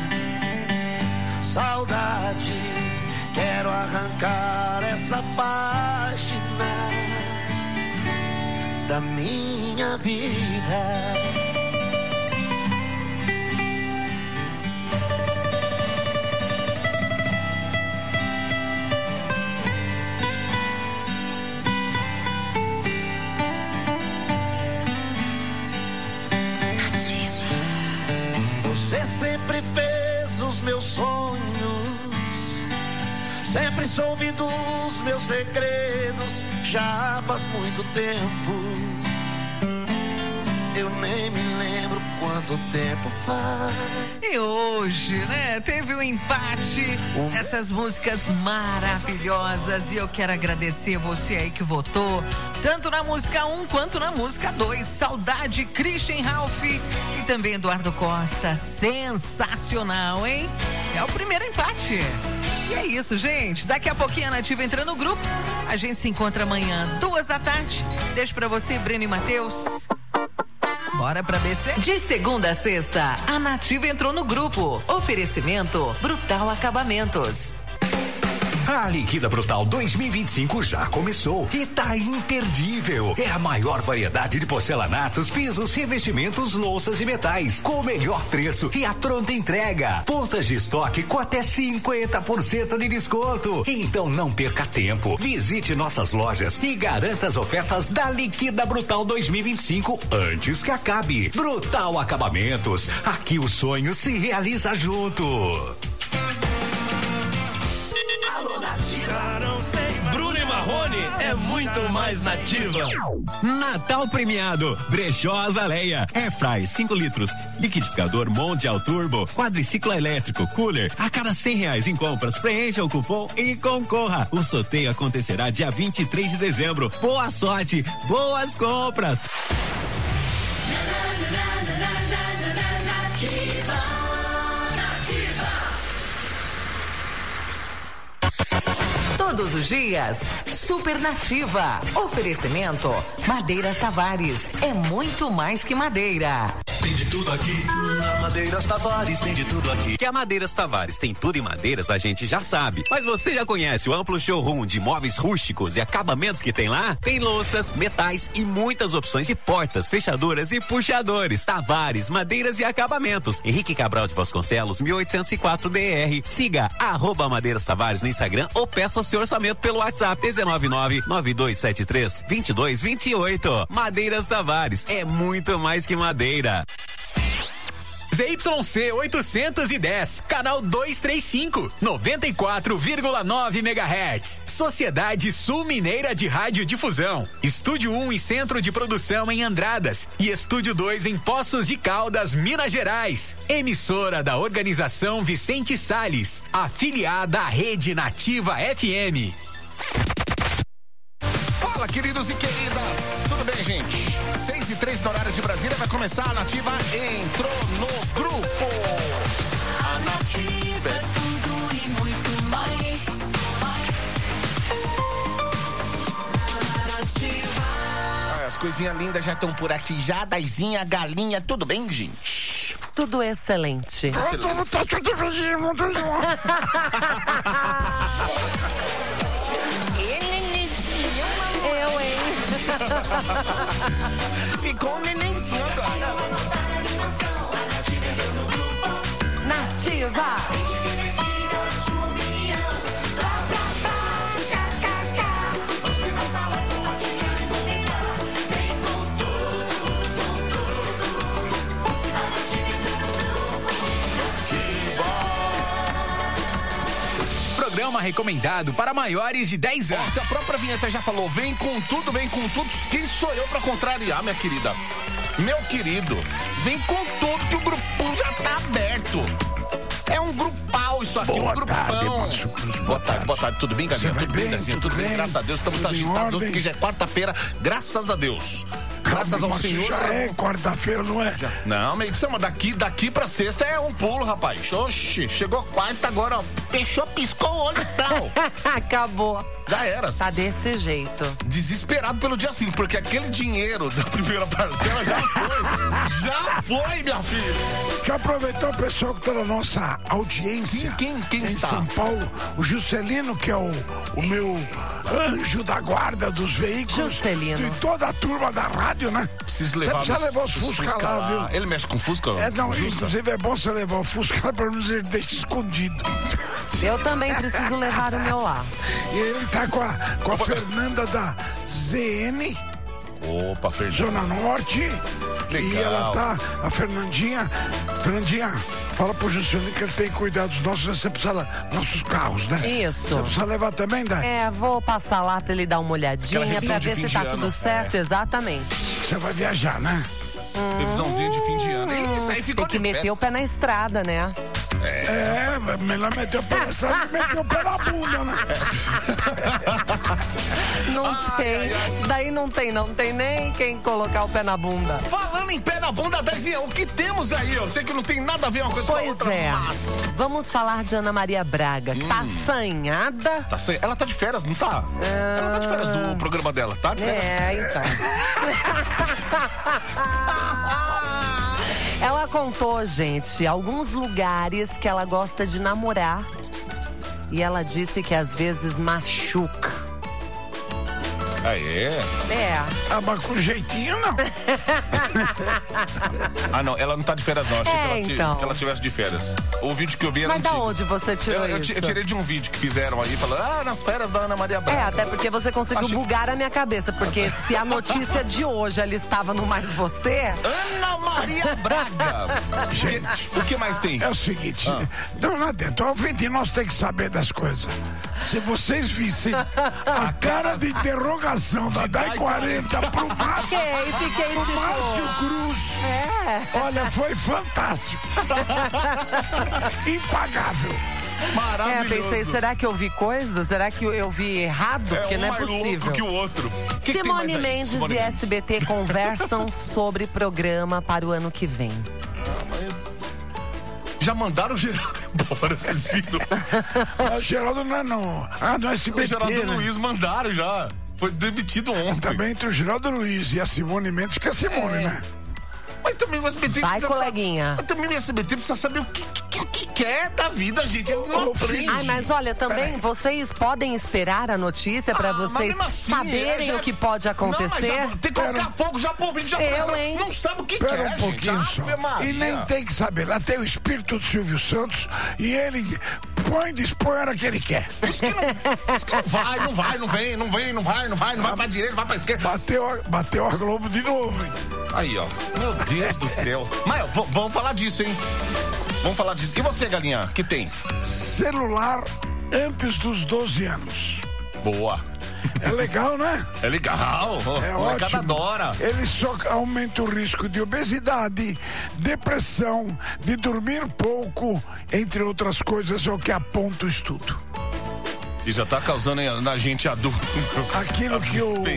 Speaker 13: Saudade, quero arrancar essa página da minha vida. Você sempre fez os meus sonhos, sempre soube dos meus segredos, já faz muito tempo. Eu nem me lembro quando o tempo faz.
Speaker 1: E hoje, né, teve um empate, essas músicas maravilhosas, e eu quero agradecer você aí que votou, tanto na música 1 quanto na música 2, Saudade, Christian Ralph e também Eduardo Costa, sensacional, hein? É o primeiro empate. E é isso, gente, daqui a pouquinho a Nativa entra no grupo, a gente se encontra amanhã, 14h. Deixo pra você, Breno e Matheus. Bora pra BC? De segunda a sexta, a Nativa entrou no grupo. Oferecimento Brutal Acabamentos.
Speaker 20: A Liquida Brutal 2025 já começou e tá imperdível. É a maior variedade de porcelanatos, pisos, revestimentos, louças e metais, com o melhor preço e a pronta entrega. Pontas de estoque com até 50% de desconto. Então não perca tempo. Visite nossas lojas e garanta as ofertas da Liquida Brutal 2025 antes que acabe. Brutal Acabamentos. Aqui o sonho se realiza junto.
Speaker 11: Bruno e Marrone é muito mais Nativa.
Speaker 21: Natal premiado, Brechó Azaleia, Airfry 5 litros, liquidificador Mondial Turbo, quadriciclo elétrico, cooler, a cada R$100 em compras, preencha o cupom e concorra. O sorteio acontecerá dia 23 de dezembro. Boa sorte, boas compras.
Speaker 1: Todos os dias, Super Nativa. Oferecimento Madeiras Tavares. É muito mais que madeira.
Speaker 20: Tem de tudo aqui. Na Madeiras Tavares tem de tudo aqui.
Speaker 22: Que a Madeiras Tavares tem tudo em madeiras, a gente já sabe. Mas você já conhece o amplo showroom de móveis rústicos e acabamentos que tem lá? Tem louças, metais e muitas opções de portas, fechaduras e puxadores. Tavares, madeiras e acabamentos. Henrique Cabral de Vasconcelos, 1804 DR. Siga @Madeiras Tavares no Instagram ou peça o seu orçamento pelo WhatsApp 19992732228. Madeiras Tavares, é muito mais que madeira.
Speaker 11: ZYC 810, canal 235, 94,9 MHz. Sociedade Sul Mineira de Radiodifusão. Estúdio 1 e Centro de Produção em Andradas. E Estúdio 2 em Poços de Caldas, Minas Gerais. Emissora da Organização Vicente Salles. Afiliada à Rede Nativa FM.
Speaker 23: Fala, queridos e queridas. Tudo bem, gente? 6:03 no horário de Brasília, vai começar a Nativa entrou no grupo.
Speaker 4: A Nativa é tudo e muito mais.
Speaker 23: Nativa. As coisinhas lindas já estão por aqui já, Daizinha, galinha, tudo bem, gente?
Speaker 24: Tudo excelente. Eu, hein?
Speaker 23: Ficou um nenenzinho agora.
Speaker 24: Nativa.
Speaker 11: Programa recomendado para maiores de 10 anos.
Speaker 23: Se a própria vinheta já falou, vem com tudo, quem sou eu pra contrariar, minha querida? Meu querido, vem com tudo que o grupo já tá aberto. É um grupal isso aqui, um grupão. Boa tarde, tudo bem, galinha? Tudo bem, Dazinha? Tudo bem, graças a Deus, estamos agitados, porque já é quarta-feira, graças a Deus. Graças ao Senhor.
Speaker 3: Já é quarta-feira, não é?
Speaker 23: Não, mas daqui pra sexta é um pulo, rapaz. Oxi, chegou quarta agora, ó. Fechou, piscou o olho e tal.
Speaker 24: Acabou.
Speaker 23: Já era.
Speaker 24: Tá desse jeito.
Speaker 23: Desesperado pelo dia 5, porque aquele dinheiro da primeira parcela já foi. Já foi, minha filha.
Speaker 3: Deixa eu aproveitar o pessoal que tá na nossa audiência.
Speaker 23: Quem está?
Speaker 3: Em São Paulo, o Juscelino, que é o meu anjo da guarda dos veículos.
Speaker 24: Juscelino.
Speaker 3: E toda a turma da rádio, né?
Speaker 23: Preciso levar.
Speaker 3: Você precisa levar os Fusca lá, viu?
Speaker 23: Ele mexe com Fusca?
Speaker 3: Não, inclusive é bom você levar o Fusca lá, pelo menos ele deixa escondido.
Speaker 24: Eu também preciso levar o meu lá.
Speaker 3: E ele tá com a Fernanda da ZN.
Speaker 23: Opa, Fernanda.
Speaker 3: Zona Norte. Legal. E ela tá, a Fernandinha, fala pro Juscelino que ele tem que cuidar dos nossos carros, né?
Speaker 24: Isso.
Speaker 3: Você precisa levar também, Dai?
Speaker 24: Vou passar lá pra ele dar uma olhadinha, pra ver se tá tudo certo, exatamente.
Speaker 3: Você vai viajar, né?
Speaker 23: Previsãozinha de fim de ano. Isso aí ficou
Speaker 24: Tem que meter o pé na estrada, né?
Speaker 5: Melhor meter o pé na estrada que meter o pé na bunda, né?
Speaker 24: Não tem. Daí não tem nem quem colocar o pé na bunda.
Speaker 23: Falando em pé na bunda, Daizinha, o que temos aí? Eu sei que não tem nada a ver uma coisa com a outra, mas...
Speaker 24: Vamos falar de Ana Maria Braga, que tá assanhada.
Speaker 23: Ela tá de férias, não tá? Ela tá de férias do programa dela, tá? De férias.
Speaker 24: Então. Ela contou, gente, alguns lugares que ela gosta de namorar. E ela disse que às vezes machuca.
Speaker 23: Ah, é?
Speaker 5: Mas com jeitinho, não.
Speaker 23: Não, ela não tá de férias, não. Achei que ela tivesse de férias. O vídeo que eu vi era
Speaker 24: Mas da onde você tirou isso?
Speaker 23: Eu tirei de um vídeo que fizeram aí, falando, nas férias da Ana Maria Braga.
Speaker 24: Até porque você conseguiu bugar a minha cabeça, porque se a notícia de hoje ela estava no Mais Você...
Speaker 23: Ana Maria Braga! Gente, o que mais tem?
Speaker 5: É o seguinte, não adianta, ouvinte, nós temos que saber das coisas. Se vocês vissem a cara de interrogação da Dai 40 pro Márcio,
Speaker 24: fiquei tipo...
Speaker 5: Márcio Cruz, olha, foi fantástico. Impagável.
Speaker 23: Maravilhoso.
Speaker 24: Pensei, será que eu vi coisa? Será que eu vi errado? Porque não é possível.
Speaker 23: Louco que o outro.
Speaker 24: Simone Mendes e SBT conversam sobre programa para o ano que vem.
Speaker 23: Já mandaram o Geraldo embora, vocês viram?
Speaker 5: O Geraldo não é não. No SBT,
Speaker 23: o Geraldo Luiz mandaram já. Foi demitido ontem.
Speaker 5: Também entre o Geraldo Luiz e a Simone Mendes, que é a Simone, né?
Speaker 23: Mas também o SBT
Speaker 24: Vai, coleguinha.
Speaker 23: Mas também o SBT precisa saber o que quer da vida, gente. Não aprende.
Speaker 24: Mas olha, também vocês podem esperar a notícia pra vocês saberem o que pode acontecer.
Speaker 23: Não, mas tem que colocar fogo já pro ouvinte, não sabe o que quer,
Speaker 5: Espera um pouquinho só. E nem tem que saber. Lá tem o espírito do Silvio Santos e ele dispõe a hora que ele quer.
Speaker 23: Isso que não vai pra direita, vai pra esquerda.
Speaker 5: Bateu a Globo de novo, hein?
Speaker 23: Aí, ó. Meu Deus do céu. Mas vamos falar disso, hein? Vamos falar disso. E você, Galinha, que tem?
Speaker 5: Celular antes dos 12 anos.
Speaker 23: Boa.
Speaker 5: É legal, né?
Speaker 23: É legal.
Speaker 5: É ótimo.
Speaker 23: Adora.
Speaker 5: Ele só aumenta o risco de obesidade, depressão, de dormir pouco, entre outras coisas, é o que aponta o estudo.
Speaker 23: Você já tá causando na gente adulto.
Speaker 5: Aquilo que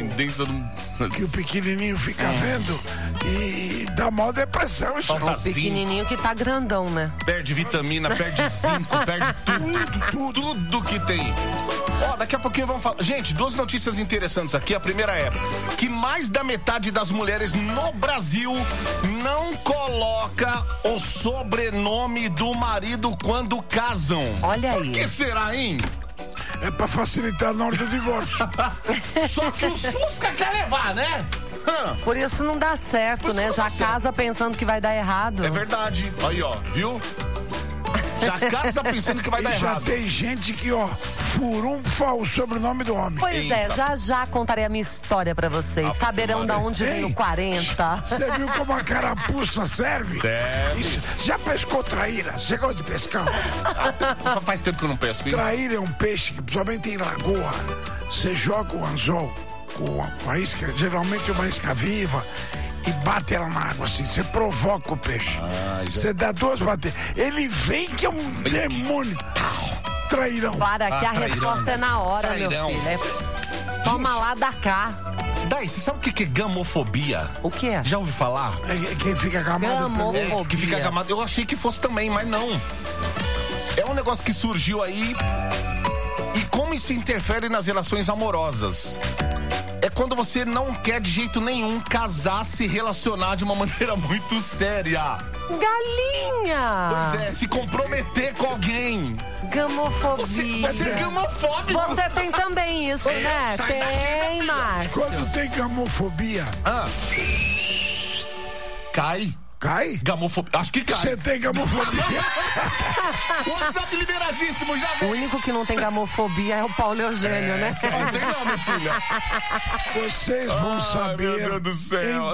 Speaker 5: o pequenininho fica vendo e dá mó depressão. Isso
Speaker 24: o pequenininho que tá grandão, né?
Speaker 23: Perde vitamina, perde zinco, perde tudo que tem. Daqui a pouquinho vamos falar. Gente, 2 notícias interessantes aqui. A primeira é que mais da metade das mulheres no Brasil não coloca o sobrenome do marido quando casam.
Speaker 24: Olha aí.
Speaker 23: Por que será, hein?
Speaker 5: É pra facilitar na hora do divórcio.
Speaker 23: Só que os Fusca quer levar, né?
Speaker 24: Por isso não dá certo, né? Já casa pensando que vai dar errado.
Speaker 23: É verdade. Aí, ó, viu? Já casa pensando que vai dar errado.
Speaker 5: Já tem gente que, furou o sobrenome do homem.
Speaker 24: Pois já contarei a minha história pra vocês. Saberão de onde vem o 40.
Speaker 5: Você viu como a carapuça serve?
Speaker 23: Serve.
Speaker 5: Já pescou traíra? Você gosta de pescar?
Speaker 23: Faz tempo que eu não pesco, hein?
Speaker 5: Traíra é um peixe que, principalmente em lagoa, você joga o anzol com a isca, geralmente uma isca viva, e bate ela na água assim, você provoca o peixe. Você dá 2 batedas. Ele vem que é um demônio. Trairão.
Speaker 24: Para que a resposta é na hora, trairão. Meu filho. Toma lá, dá cá.
Speaker 23: Dai, você sabe o que é gamofobia?
Speaker 24: O que é?
Speaker 23: Já ouviu falar?
Speaker 5: Quem fica gamado.
Speaker 23: Gamofobia. Que fica gamado. Eu achei que fosse também, mas não. É um negócio que surgiu aí. E como isso interfere nas relações amorosas? É quando você não quer de jeito nenhum casar, se relacionar de uma maneira muito séria.
Speaker 24: Galinha!
Speaker 23: Pois é, se comprometer com alguém.
Speaker 24: Gamofobia.
Speaker 23: Você é gamofóbico.
Speaker 24: Você tem também isso, né? Tem, Márcio.
Speaker 5: Quando tem gamofobia...
Speaker 23: Cai.
Speaker 5: Cai?
Speaker 23: Gamofobia. Acho que cai.
Speaker 5: Você tem gamofobia?
Speaker 23: WhatsApp liberadíssimo, já vem.
Speaker 24: O único que não tem gamofobia é o Paulo Eugênio, né?
Speaker 23: Você não tem não, minha filha.
Speaker 5: Vocês vão saber
Speaker 23: meu Deus do céu.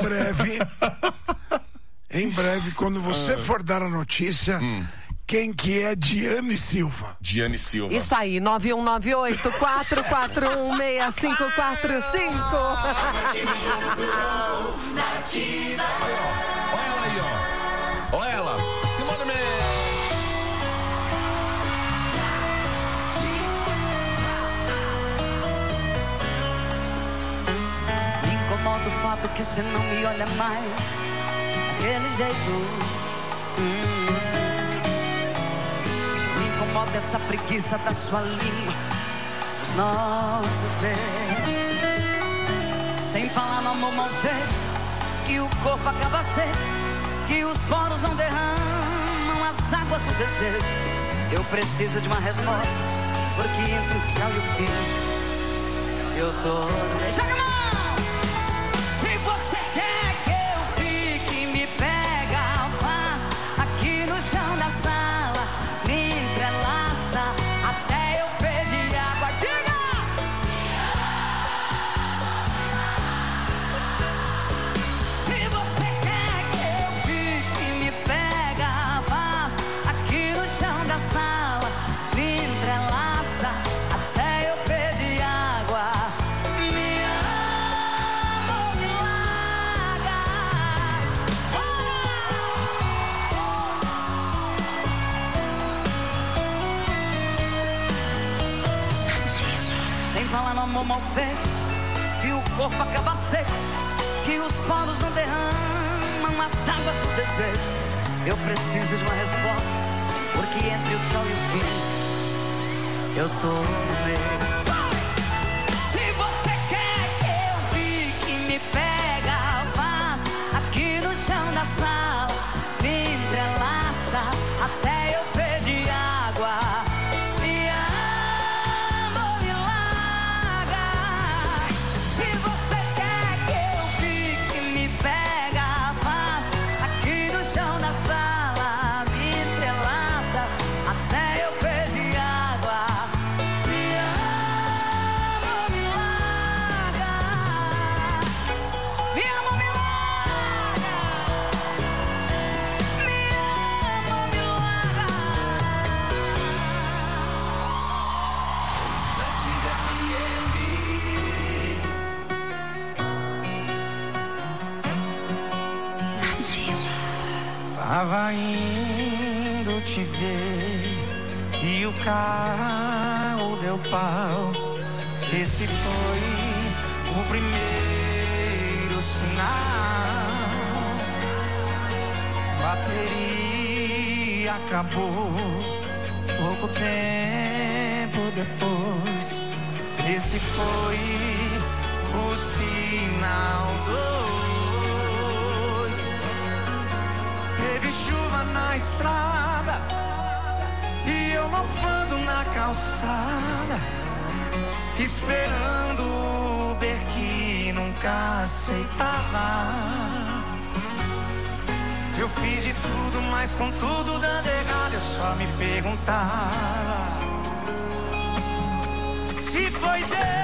Speaker 5: em breve, quando você for dar a notícia, quem que é Diane Silva.
Speaker 23: Diane Silva.
Speaker 24: Isso aí, 9198-441-6545.
Speaker 23: aí, ó. Olha ela, Simone Mendes.
Speaker 2: Me incomoda o fato que você não me olha mais daquele jeito. Me incomoda essa preguiça da sua língua, os nossos beijos. Sem falar no amor mal feito, que o corpo acaba seco, que os poros não derramam as águas do desejo. Eu preciso de uma resposta, porque entre o tchau e o fim eu tô... Joga a mão! Se você quer que eu fique, me pega, faz aqui no chão da sala, me entrelaça até eu pedir água. Diga! Se você quer que eu fique, me pega, faz aqui no chão da sala, me entrelaça até eu pedir água. Me ama ou me larga. Sem falar no amor mal feito, que o corpo acaba seco, que os poros não derramam as águas do desejo. Eu preciso de uma resposta, porque entre o tchau e o fim eu tô no meio. Se você quer que eu fique, me pega, faz aqui no chão da sala, me entrelaça até eu pedir água. Me ama ou me larga. Se você quer que eu fique, me pega, faz aqui no chão da sala, me entrelaça até eu pedir água. Me ama ou me larga. Me ama ou me larga. Me ama ou me larga. Tava indo te ver e o carro deu pau. Esse foi o primeiro sinal. Bateria acabou pouco tempo depois. Esse foi o sinal 2. Teve chuva na estrada e eu mofando na calçada, esperando o Uber que nunca aceitava. Eu fiz de tudo, mas com tudo dando errado, eu só me perguntava se foi Deus